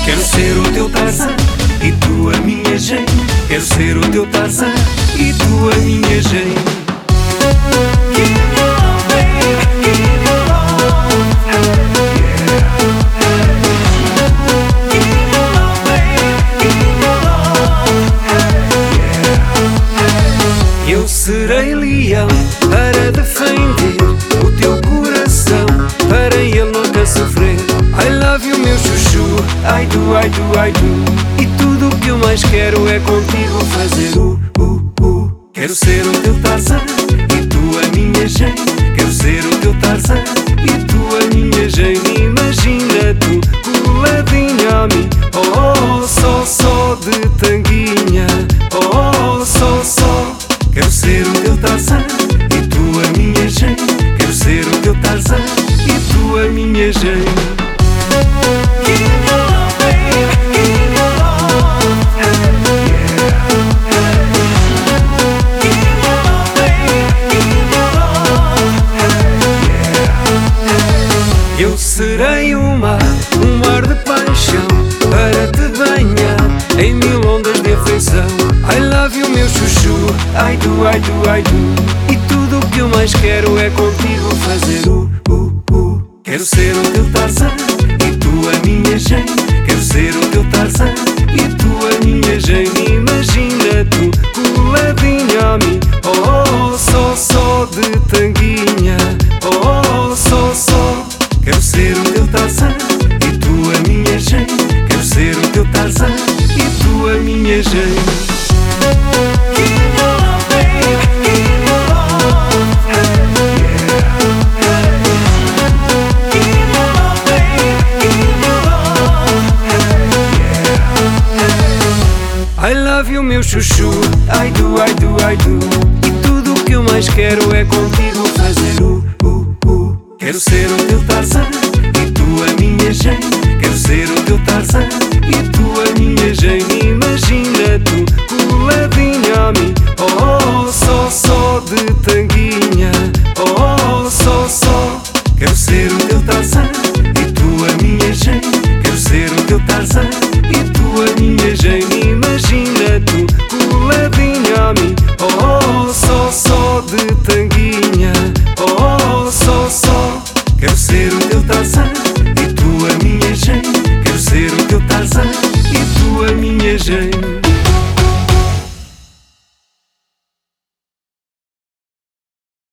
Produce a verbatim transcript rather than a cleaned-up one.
Quero ser o teu Tarzan e tu a minha Jane. Quero ser o teu Tarzan e tu a minha Jane. Give me love, baby, give me love. Yeah. Give me love, baby, give me love. Yeah. Eu serei leão para defender o teu coração, para ele nunca sofrer. I love you, meu chuchu, I do, I do, I do. E tudo o que eu mais quero é contigo fazer o, uh, uh. Quero ser o teu Tarzan e tu a minha Jane. Quero ser o teu Tarzan e tu a minha Jane. Imagina tu coladinha a mim, oh, oh, só, só de tanguinha, oh, oh, só, só. Quero ser o teu Tarzan e tu a minha Jane. Quero ser o teu Tarzan e tu a minha Jane. Give me love, baby, give me love. Yeah. Give me love, baby, give me love. Yeah. Eu serei o mar, um mar de paixão, para te banhar em mil ondas de afeição. I love you, meu chuchu, I do, I do, I do. E tudo o que eu mais quero é contigo fazer o, uh, uh. Quero ser o teu Tarzan e tu a minha Jane. Quero ser o teu Tarzan e tu a minha Jane. Imagina tu coladinha a mim, oh, oh, só, só de tanguinha, oh, oh, só, só. Quero ser o teu Tarzan e tu a minha Jane. Quero ser o teu Tarzan e tu a minha Jane. Give me love, baby, give me love. Yeah. Give me love, baby, give me love. Yeah. I love you, meu chuchu, I do, I do, I do. E tudo o que eu mais quero é contigo fazer